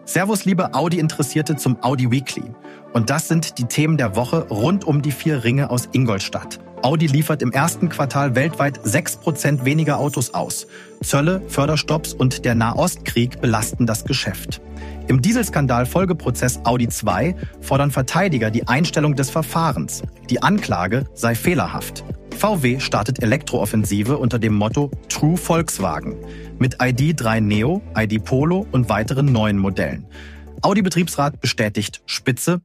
Servus, liebe Audi-Interessierte zum Audi Weekly. Und das sind die Themen der Woche rund um die 4 Ringe aus Ingolstadt. Audi liefert im ersten Quartal weltweit 6% weniger Autos aus. Zölle, Förderstopps und der Nahostkrieg belasten das Geschäft. Im Dieselskandal-Folgeprozess Audi 2 fordern Verteidiger die Einstellung des Verfahrens. Die Anklage sei fehlerhaft. VW startet Elektrooffensive unter dem Motto True Volkswagen mit ID.3 Neo, ID Polo und weiteren neuen Modellen. Audi-Betriebsrat bestätigt Spitze.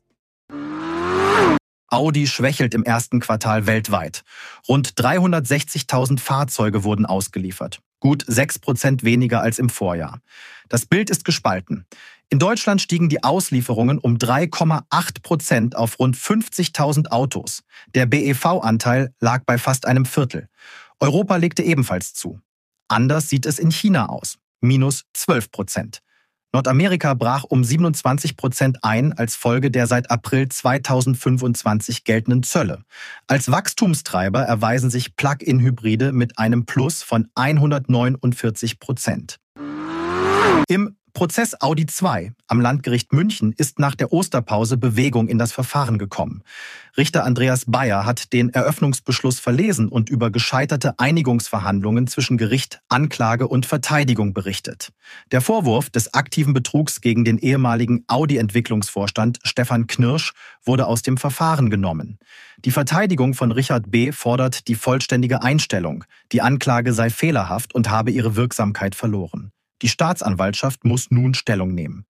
Audi schwächelt im ersten Quartal weltweit. Rund 360.000 Fahrzeuge wurden ausgeliefert. Gut 6% weniger als im Vorjahr. Das Bild ist gespalten. In Deutschland stiegen die Auslieferungen um 3,8% auf rund 50.000 Autos. Der BEV-Anteil lag bei fast einem Viertel. Europa legte ebenfalls zu. Anders sieht es in China aus. Minus 12%. Nordamerika brach um 27% ein als Folge der seit April 2025 geltenden Zölle. Als Wachstumstreiber erweisen sich Plug-in-Hybride mit einem Plus von 149%. Im Prozess Audi 2 am Landgericht München ist nach der Osterpause Bewegung in das Verfahren gekommen. Richter Andreas Bayer hat den Eröffnungsbeschluss verlesen und über gescheiterte Einigungsverhandlungen zwischen Gericht, Anklage und Verteidigung berichtet. Der Vorwurf des aktiven Betrugs gegen den ehemaligen Audi-Entwicklungsvorstand Stefan Knirsch wurde aus dem Verfahren genommen. Die Verteidigung von Richard B. fordert die vollständige Einstellung. Die Anklage sei fehlerhaft und habe ihre Wirksamkeit verloren. Die Staatsanwaltschaft muss nun Stellung nehmen.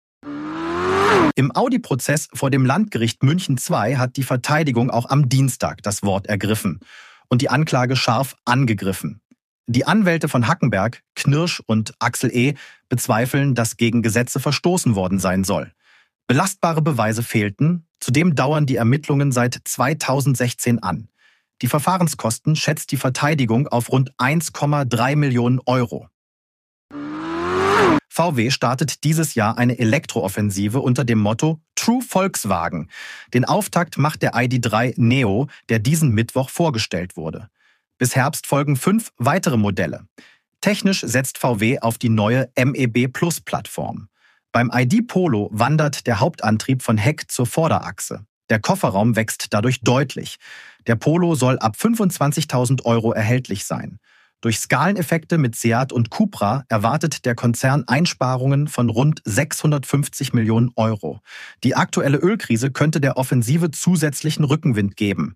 Im Audi-Prozess vor dem Landgericht München II hat die Verteidigung auch am Dienstag das Wort ergriffen und die Anklage scharf angegriffen. Die Anwälte von Hackenberg, Knirsch und Axel E. bezweifeln, dass gegen Gesetze verstoßen worden sein soll. Belastbare Beweise fehlten, zudem dauern die Ermittlungen seit 2016 an. Die Verfahrenskosten schätzt die Verteidigung auf rund 1,3 Millionen Euro. VW startet dieses Jahr eine Elektrooffensive unter dem Motto True Volkswagen. Den Auftakt macht der ID.3 Neo, der diesen Mittwoch vorgestellt wurde. Bis Herbst folgen 5 weitere Modelle. Technisch setzt VW auf die neue MEB Plus Plattform. Beim ID Polo wandert der Hauptantrieb von Heck zur Vorderachse. Der Kofferraum wächst dadurch deutlich. Der Polo soll ab 25.000 Euro erhältlich sein. Durch Skaleneffekte mit Seat und Cupra erwartet der Konzern Einsparungen von rund 650 Millionen Euro. Die aktuelle Ölkrise könnte der Offensive zusätzlichen Rückenwind geben.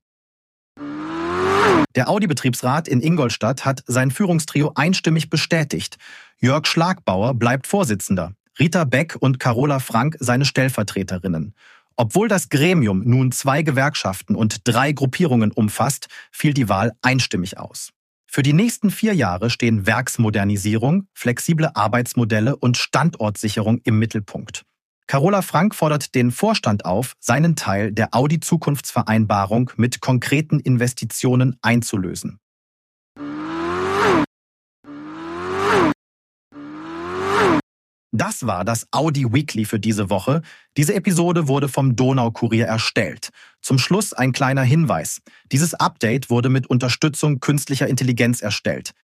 Der Audi-Betriebsrat in Ingolstadt hat sein Führungstrio einstimmig bestätigt. Jörg Schlagbauer bleibt Vorsitzender, Rita Beck und Carola Frank seine Stellvertreterinnen. Obwohl das Gremium nun 2 Gewerkschaften und 3 Gruppierungen umfasst, fiel die Wahl einstimmig aus. Für die nächsten 4 Jahre stehen Werksmodernisierung, flexible Arbeitsmodelle und Standortsicherung im Mittelpunkt. Carola Frank fordert den Vorstand auf, seinen Teil der Audi-Zukunftsvereinbarung mit konkreten Investitionen einzulösen. Das war das Audi Weekly für diese Woche. Diese Episode wurde vom Donaukurier erstellt. Zum Schluss ein kleiner Hinweis. Dieses Update wurde mit Unterstützung künstlicher Intelligenz erstellt.